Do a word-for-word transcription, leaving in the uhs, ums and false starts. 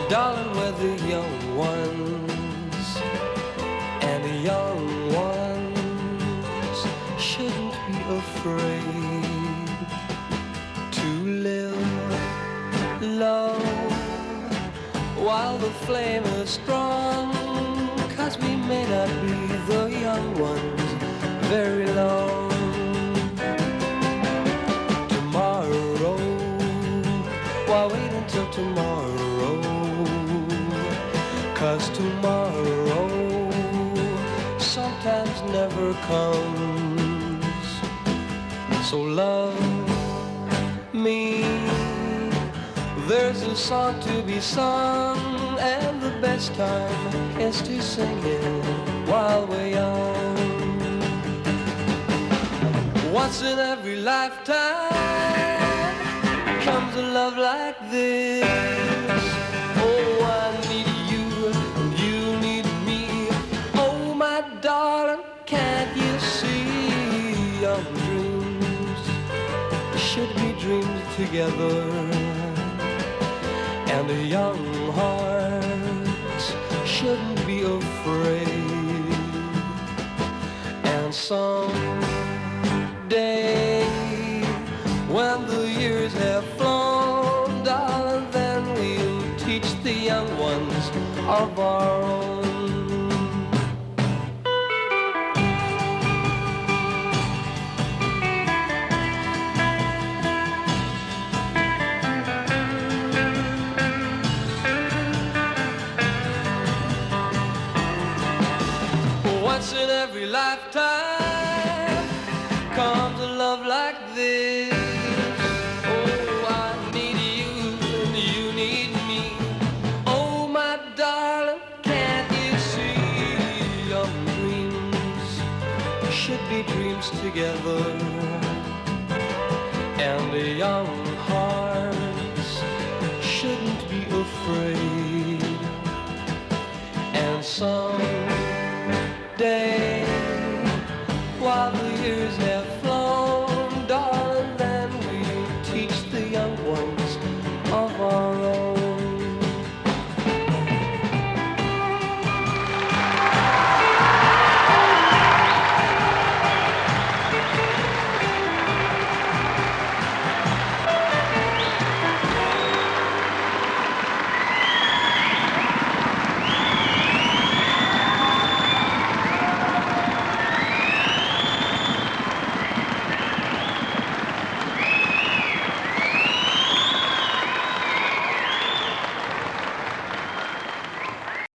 Darling, we're the young ones, and the young ones shouldn't be afraid to live low while the flame is strong, 'cause we may not be the young ones very long. Tomorrow, why wait until tomorrow? 'Cause tomorrow sometimes never comes. So love me, there's a song to be sung, and the best time is to sing it while we're young. Once in every lifetime comes a love like this. Oh, I need you, and you need me. Oh, my darling, can't you see? Young dreams should be dreamed together, and the young hearts shouldn't be afraid. And someday, when the years have flown, darling, then we'll teach the young ones of our own. Once in every lifetime comes a love like this. Oh, I need you and you need me. Oh, my darling, can't you see? Young dreams should be dreams together, and the young hearts shouldn't be afraid. And some